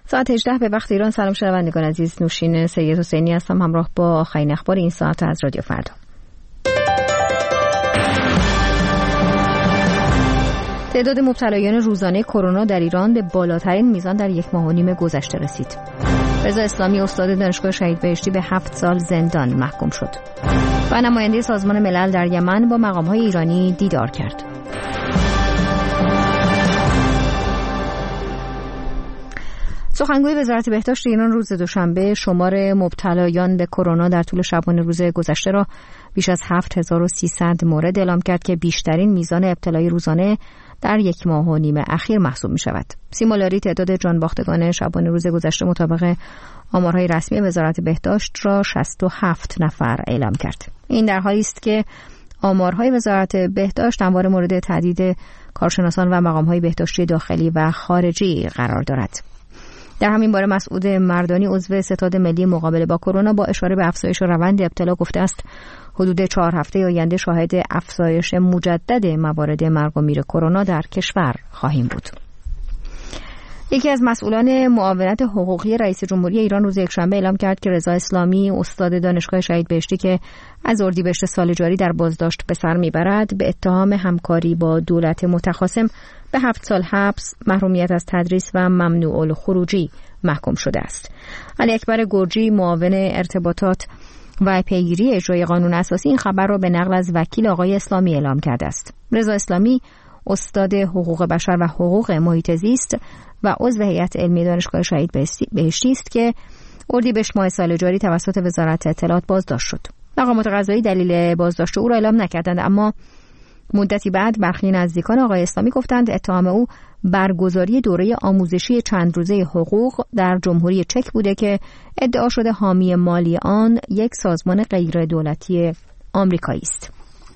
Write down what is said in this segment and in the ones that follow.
ساعت 18 به وقت ایران. سلام شنوندگان عزیز، نوشین سید حسینی هستم همراه با آخرین اخبار این ساعت از رادیو فردا. تعداد مبتلایان روزانه کرونا در ایران به بالاترین میزان در 1.5 ماه گذشته رسید. رضا اسلامی استاد دانشگاه شهید بهشتی به 7 سال زندان محکوم شد. و نماینده سازمان ملل در یمن با مقام‌های ایرانی دیدار کرد. سخنگوی وزارت بهداشت ایران روز دوشنبه شمار مبتلایان به کرونا در طول شبانه روز گذشته را بیش از 7300 مورد اعلام کرد که بیشترین میزان ابتلای روزانه در 1.5 ماه اخیر محسوب می شود. سیما لاری تعداد جانباختگان شبانه روز گذشته مطابق آمارهای رسمی وزارت بهداشت را 67 نفر اعلام کرد. این در حالی است که آمارهای وزارت بهداشت همواره مورد تهدید کارشناسان و مقام‌های بهداشتی داخلی و خارجی قرار دارد. در همین باره مسعود مردانی عضو ستاد ملی مقابله با کرونا با اشاره به افزایش روند ابتلا گفته است حدود 4 هفته آینده شاهد افزایش مجدد موارد مرگ و میر کرونا در کشور خواهیم بود. یکی از مسئولان معاونت حقوقی رئیس جمهوری ایران روز یکشنبه اعلام کرد که رضا اسلامی استاد دانشگاه شهید بهشتی که از اردیبهشت سال جاری در بازداشت به سر میبرد به اتهام همکاری با دولت متخاصم به 7 سال حبس، محرومیت از تدریس و ممنوع الخروجی محکوم شده است. علی اکبر گرجی معاون ارتباطات و پیگیری اجرای قانون اساسی این خبر را به نقل از وکیل آقای اسلامی اعلام کرده است. رضا اسلامی استاد حقوق بشر و حقوق محیط زیست و عضو هیئت علمی دانشگاه شهید بهشتی است که اردیبهشت ماه سال جاری توسط وزارت اطلاعات بازداشت شد. مقامات قضایی دلیل بازداشت او را اعلام نکردند، اما مدتی بعد برخی نزدیکان آقای اسلامی گفتند اتهام او برگزاری دوره آموزشی چند روزه حقوق در جمهوری چک بوده که ادعا شده حامی مالی آن یک سازمان غیر دولتی آمریکایی است.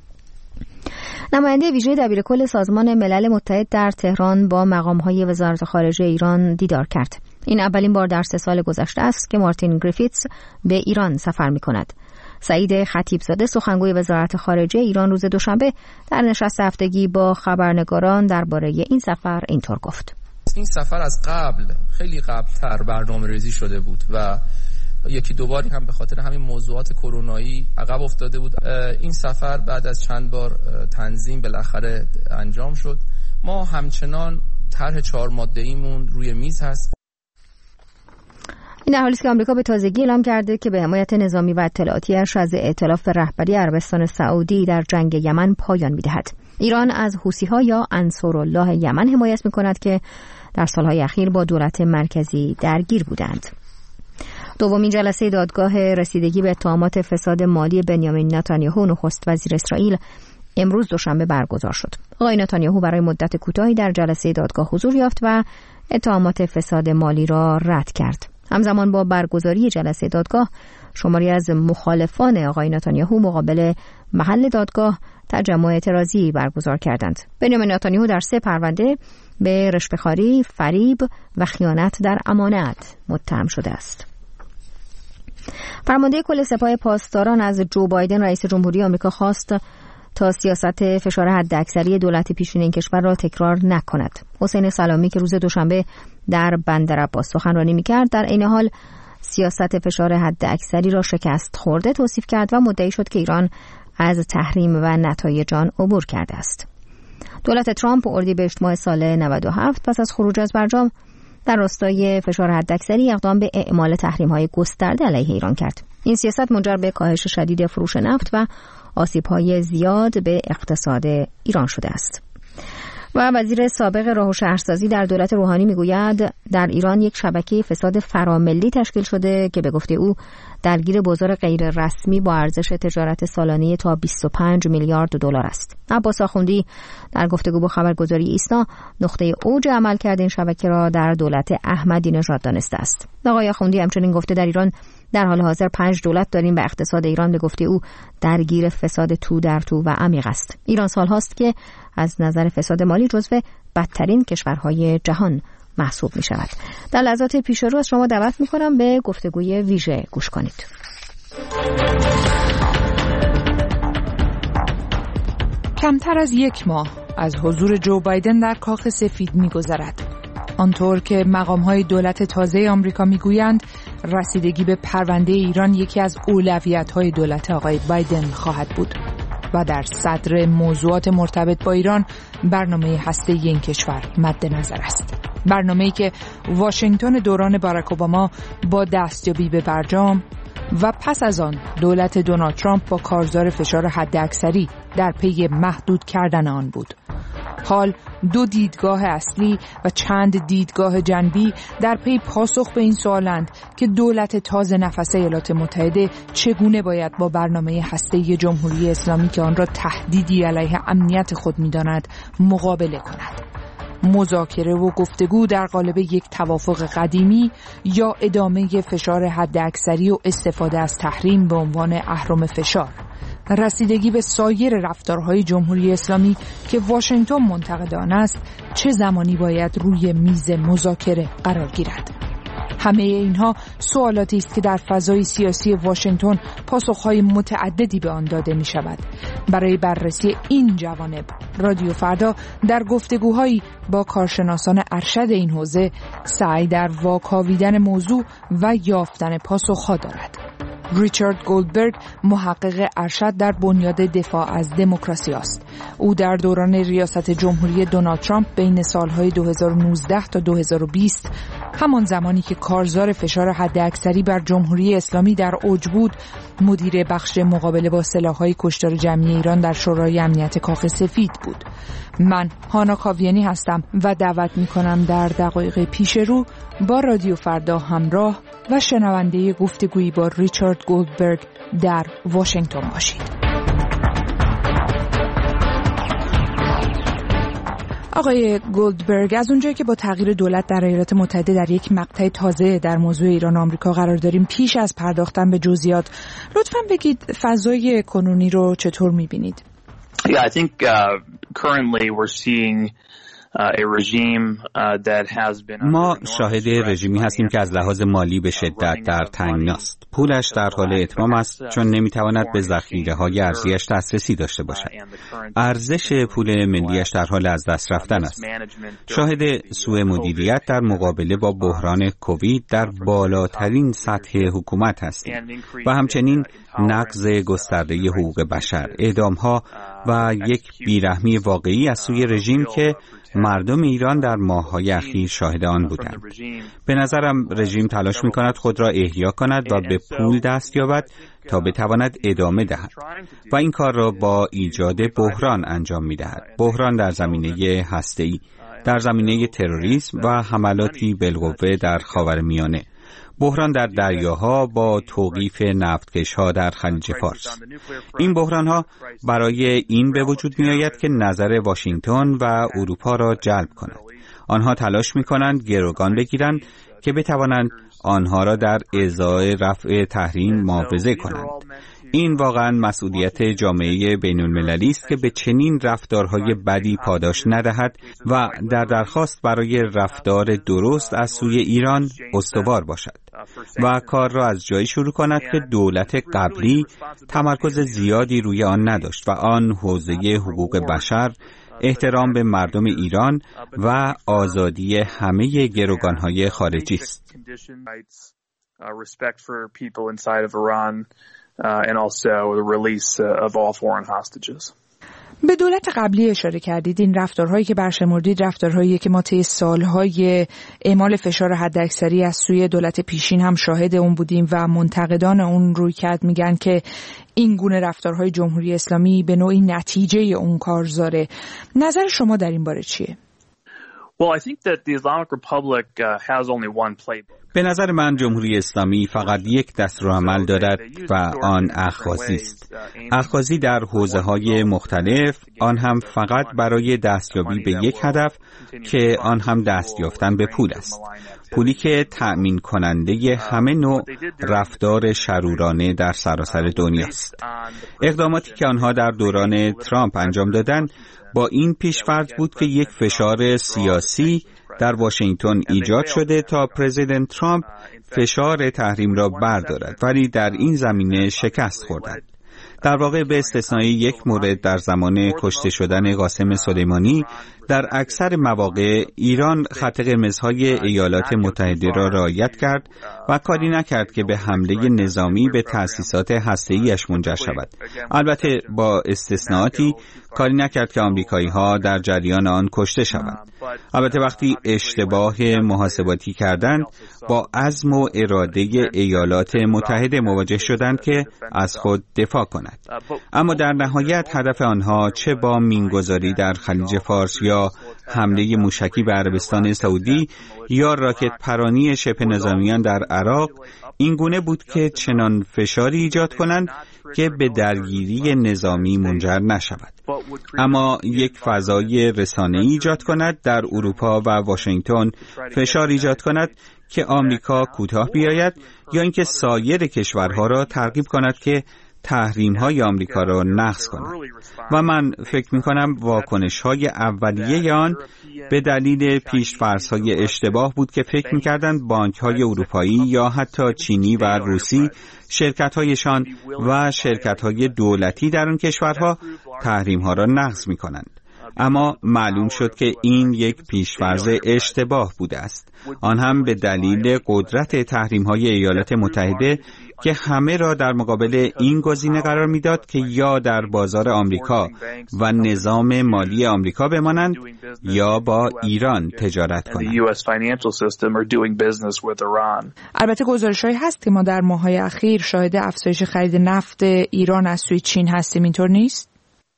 نماینده ویژه دبیرکل سازمان ملل متحد در تهران با مقام‌های وزارت خارجه ایران دیدار کرد. این اولین بار در 3 سال گذشته است که مارتین گریفیتس به ایران سفر می‌کند. سعید خطیبزاده سخنگوی وزارت خارجه ایران روز دوشنبه در نشست هفتگی با خبرنگاران درباره این سفر اینطور گفت: این سفر از خیلی قبل‌تر برنامه‌ریزی شده بود و یکی دوباری هم به خاطر همین موضوعات کرونایی عقب افتاده بود. این سفر بعد از چند بار تنظیم بالاخره انجام شد. ما همچنان طرح 4 ماده‌ایمون روی میز هست. این در حالی است که آمریکا به تازگی اعلام کرده که به حمایت نظامی و اطلاعاتی‌اش از ائتلاف رهبری عربستان سعودی در جنگ یمن پایان می‌دهد. ایران از حوثی‌ها یا انصارالله یمن حمایت می‌کند که در سال‌های اخیر با دولت مرکزی درگیر بودند. دومین جلسه دادگاه رسیدگی به اتهامات فساد مالی بنیامین نتانیاهو نخست وزیر اسرائیل امروز دوشنبه برگزار شد. آقای نتانیاهو برای مدت کوتاهی در جلسه دادگاه حضور یافت و اتهامات فساد مالی را رد کرد. همزمان با برگزاری جلسه دادگاه شماری از مخالفان آقای نتانیاهو مقابل محل دادگاه تجمع اعتراضی برگزار کردند. بنیامین نتانیاهو در 3 پرونده به رشوه‌خواری، فریب و خیانت در امانت متهم شده است. فرمانده کل سپاه پاسداران از جو بایدن رئیس جمهوری آمریکا خواست تا سیاست فشار حداکثری دولت پیشین این کشور را تکرار نکند. حسین سلامی که روز دوشنبه در بندرعباس سخنرانی می‌کرد در عین حال سیاست فشار حداکثری را شکست خورده توصیف کرد و مدعی شد که ایران از تحریم و نتایج آن عبور کرده است. دولت ترامپ اردیبهشت ماه سال 97 پس از خروج از برجام در راستای فشار حداکثری اقدام به اعمال تحریم‌های گسترده علیه ایران کرد. این سیاست منجر به کاهش شدید فروش نفت و آسیب‌های زیاد به اقتصاد ایران شده است. و وزیر سابق راه و شهرسازی در دولت روحانی میگوید در ایران یک شبکه فساد فراملی تشکیل شده که به گفته او درگیر بازار غیر رسمی با ارزش تجارت سالانه تا 25 میلیارد دلار است. عباس آخوندی در گفتگو با خبرگزاری ایسنا نقطه اوج عملکرد این شبکه را در دولت احمدی نژاد دانسته است. آقای آخوندی همچنین گفته در ایران در حال حاضر 5 دولت داریم و اقتصاد ایران به گفته او درگیر فساد تو در تو و عمیق است. ایران سالهاست که از نظر فساد مالی جزو بدترین کشورهای جهان محسوب می شود. در لحظات پیش رو از شما دعوت می کنم به گفتگوی ویژه گوش کنید. کمتر از 1 ماه از حضور جو بایدن در کاخ سفید می گذرد. آنطور که مقام‌های دولت تازه آمریکا میگویند رسیدگی به پرونده ایران یکی از اولویت‌های دولت آقای بایدن خواهد بود و در صدر موضوعات مرتبط با ایران برنامه هسته‌ای این کشور مد نظر است. برنامه‌ای که واشنگتن دوران باراک اوباما با دستیابی به برجام و پس از آن دولت دونالد ترامپ با کارزار فشار حداکثری در پی محدود کردن آن بود. حال دو دیدگاه اصلی و چند دیدگاه جنبی در پی پاسخ به این سوالند که دولت تازه نفس ایالات متحده چگونه باید با برنامه هسته‌ای جمهوری اسلامی که آن را تهدیدی علیه امنیت خود می‌داند مقابله کند. مذاکره و گفتگو در قالب یک توافق قدیمی یا ادامه فشار حداکثری و استفاده از تحریم به عنوان اهرم فشار. رسیدگی به سایر رفتارهای جمهوری اسلامی که واشنگتن منتقد آن است چه زمانی باید روی میز مذاکره قرار گیرد؟ همه اینها سوالاتی است که در فضای سیاسی واشنگتن پاسخهای متعددی به آن داده می شود. برای بررسی این جوانب رادیو فردا در گفتگوهایی با کارشناسان ارشد این حوزه سعی در واکاویدن موضوع و یافتن پاسخها دارد. ریچارد گولدبرگ محقق ارشد در بنیاد دفاع از دموکراسی است. او در دوران ریاست جمهوری دونالد ترامپ بین سالهای 2019 تا 2020 همان زمانی که کارزار فشار حداکثری بر جمهوری اسلامی در اوج بود مدیر بخش مقابله با سلاح‌های کشتار جمعی ایران در شورای امنیت کاخ سفید بود. من هانا کاویانی هستم و دعوت می‌کنم در دقایق پیش رو با رادیو فردا همراه و شنونده گفتگویی با ریچارد گولدبرگ در واشنگتن باشید. آقای گولدبرگ، از اونجایی که با تغییر دولت در ایالات متحده در یک مقطع تازه در موضوع ایران و آمریکا قرار داریم، پیش از پرداختن به جزئیات لطفاً بگید فضای کنونی رو چطور می‌بینید؟ Yeah, I think currently we're seeing ما شاهد رژیمی هستیم که از لحاظ مالی به شدت در تنگناست. پولش در حال اتمام است چون نمیتواند به ذخیره‌های ارزیش دسترسی داشته باشد. ارزش پول ملیش در حال از دست رفتن است. شاهد سوء مدیریت در مقابله با بحران کووید در بالاترین سطح حکومت هستیم و همچنین نقض گسترده حقوق بشر، اعدام‌ها و یک بیرحمی واقعی از سوی رژیم که مردم ایران در ماه‌های اخیر شاهد آن بودند. به نظرم رژیم تلاش می‌کند خود را احیا کند و به پول دست یابد تا بتواند ادامه دهد و این کار را با ایجاد بحران انجام می‌دهد. بحران در زمینه هسته‌ای، در زمینه تروریسم و حملاتی بالقوه در خاورمیانه، بحران در دریاها با توقیف نفتکش‌ها در خلیج فارس. این بحران‌ها برای این به وجود می‌آید که نظر واشنگتن و اروپا را جلب کند. آنها تلاش می‌کنند گروگان بگیرند که بتوانند آنها را در ازای رفع تحریم محافظه کنند. این واقعا مسئولیت جامعه بین‌المللی است که به چنین رفتارهای بدی پاداش ندهد و در درخواست برای رفتار درست از سوی ایران استوار باشد و کار را از جایی شروع کند که دولت قبلی تمرکز زیادی روی آن نداشت و آن حوزه حقوق بشر، احترام به مردم ایران و آزادی همه گروگان‌های خارجی است. And also the release of all foreign hostages. به دولت قبلی اشاره کردید. این رفتارهایی که برشمردید رفتارهایی که ما طی سالهای اعمال فشار حداکثری از سوی دولت پیشین هم شاهد اون بودیم و منتقدان اون رویکرد میگن که این گونه رفتارهای جمهوری اسلامی به نوعی نتیجه اون کارزاره. نظر شما در این باره چیه؟ Well, I think that the Islamic Republic has only one playbook. به نظر من جمهوری اسلامی فقط یک دستورالعمل دارد و آن اخاذی است. اخاذی در حوزه‌های مختلف، آن هم فقط برای دستیابی به یک هدف که آن هم دست یافتن به پول است. پولی که تأمین کننده همه نوع رفتار شرورانه در سراسر دنیاست. اقداماتی که آنها در دوران ترامپ انجام دادند با این پیش‌فرض بود که یک فشار سیاسی در واشنگتن ایجاد شده تا پرزیدنت ترامپ فشار تحریم را بردارد، ولی در این زمینه شکست خوردند. در واقع به استثنای یک مورد در زمان کشته شدن قاسم سلیمانی در اکثر مواقع ایران خط قرمزهای ایالات متحده را رعایت کرد و کاری نکرد که به حمله نظامی به تأسیسات هسته‌ایش منجر شود. البته با استثناءاتی کاری نکرد که آمریکایی‌ها در جریان آن کشته شوند. البته وقتی اشتباه محاسباتی کردند با عزم و اراده ایالات متحده مواجه شدند که از خود دفاع کند. اما در نهایت هدف آنها چه با مینگذاری در خلیج فارس یا حمله موشکی به عربستان سعودی یا راکت پرانی شبه نظامیان در عراق این گونه بود که چنان فشاری ایجاد کنند که به درگیری نظامی منجر نشود، اما یک فضای رسانه‌ای ایجاد کند در اروپا و واشنگتن، فشار ایجاد کند که آمریکا کوتاه بیاید یا اینکه سایر کشورها را ترغیب کند که تحریم‌های آمریکا را نقض کند. و من فکر می‌کنم واکنش‌های اولیه آن به دلیل پیش‌فرض‌های اشتباه بود که فکر می‌کردند بانک‌های اروپایی یا حتی چینی و روسی شرکت‌هایشان و شرکت‌های دولتی در آن کشورها تحریم‌ها را نقض می‌کنند. اما معلوم شد که این یک پیش‌فرض اشتباه بوده است، آن هم به دلیل قدرت تحریم‌های ایالات متحده که همه را در مقابل این گزینه قرار می‌داد که یا در بازار آمریکا و نظام مالی آمریکا بمانند یا با ایران تجارت کنند. البته گزارش‌هایی هست که ما در ماه‌های اخیر شاهد افزایش خرید نفت ایران از سوی چین هستیم، اینطور نیست؟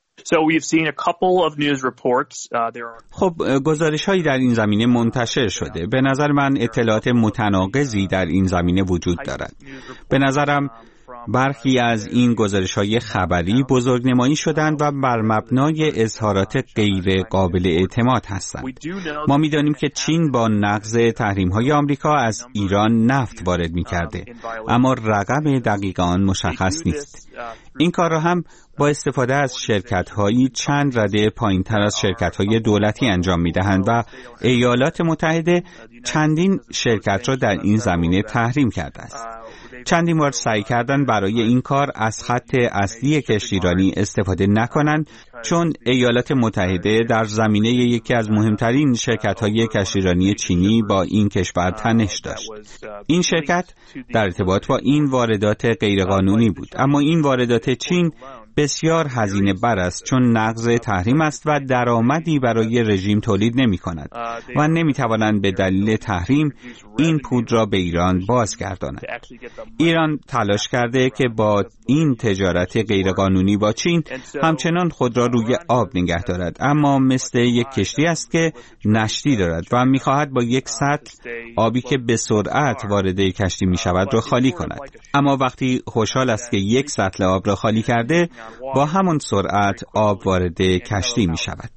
خب گزارش‌هایی در این زمینه منتشر شده. به نظر من اطلاعات متناقضی در این زمینه وجود دارد. به نظرم برخی از این گزارش‌های خبری بزرگنمایی شدند و بر مبنای اظهارات غیر قابل اعتماد هستند. ما می‌دانیم که چین با نقض تحریم‌های آمریکا از ایران نفت وارد می‌کرده، اما رقم دقیق آن مشخص نیست. این کار را هم با استفاده از شرکت‌هایی چند رده پایین‌تر از شرکت‌های دولتی انجام می‌دهند و ایالات متحده چندین شرکت را در این زمینه تحریم کرده است. چندین بار سعی کردند برای این کار از خط اصلی کشتیرانی استفاده نکنند، چون ایالات متحده در زمینه یکی از مهمترین شرکت‌های کشتیرانی چینی با این کشور تنش داشت. این شرکت در ارتباط با این واردات غیرقانونی بود، اما این واردات چین بسیار هزینه بر است، چون نقض تحریم است و درآمدی برای رژیم تولید نمی کند و نمی توانند به دلیل تحریم این پول را به ایران بازگردانند. ایران تلاش کرده که با این تجارت غیرقانونی با چین همچنان خود را روی آب نگه دارد، اما مثل یک کشتی است که نشتی دارد و می خواهد با یک سطل آبی که به سرعت وارد کشتی می شود را خالی کند. اما وقتی خوشحال است که یک سطل آب را خالی کرده، با همان سرعت آب وارد کشتی می شود.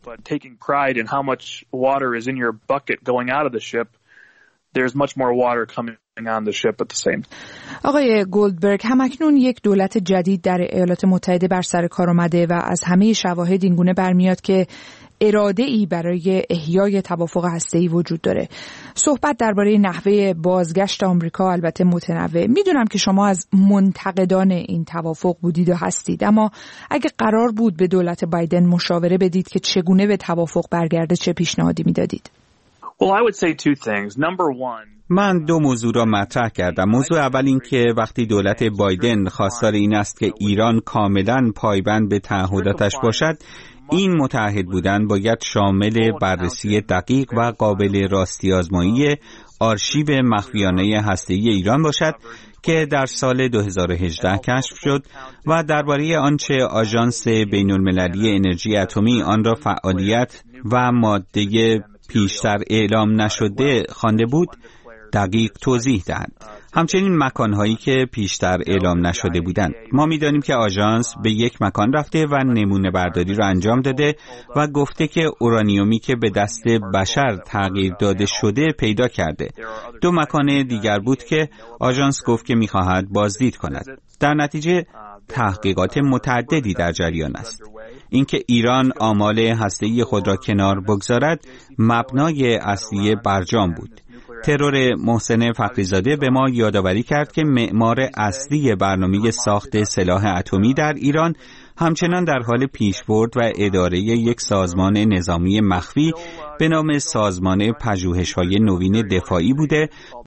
آقای گولدبرگ، همکنون یک دولت جدید در ایالات متحده بر سر کار آمده و از همه شواهد اینگونه برمیاد که اراده‌ای برای احیای توافق هسته‌ای وجود داره. صحبت درباره نحوه بازگشت آمریکا البته متنوع. میدونم که شما از منتقدان این توافق بودید و هستید، اما اگه قرار بود به دولت بایدن مشاوره بدید که چگونه به توافق برگرده، چه پیشنهادی میدادید؟ من دو موضوع را مطرح کردم. موضوع اول این که وقتی دولت بایدن خواستار این است که ایران کاملاً پایبند به تعهداتش باشد، این متعهد بودن باید شامل بررسی دقیق و قابل راستی آزمایی آرشیو مخفیانه هسته‌ای ایران باشد که در سال 2018 کشف شد و درباره آنچه آژانس بین‌المللی انرژی اتمی آن را فعالیت و ماده پیشتر اعلام نشده خوانده بود دقیق توضیح دهند. همچنین مکانهایی که پیشتر اعلام نشده بودند. ما می‌دانیم که آژانس به یک مکان رفته و نمونه برداری را انجام داده و گفته که اورانیومی که به دست بشر تغییر داده شده پیدا کرده. دو مکان دیگر بود که آژانس گفت که می‌خواهد بازدید کند. در نتیجه تحقیقات متعددی در جریان است. اینکه ایران آمال هسته‌ای خود را کنار بگذارد مبنای اصلی برجام بود. ترور محسن فخریزاده به ما یادآوری کرد که معمار اصلی برنامه ساخت سلاح اتمی در ایران همچنان در حال پیشبرد و اداره یک سازمان نظامی مخفی به نام سازمان پژوهش‌های نوین دفاعی بوده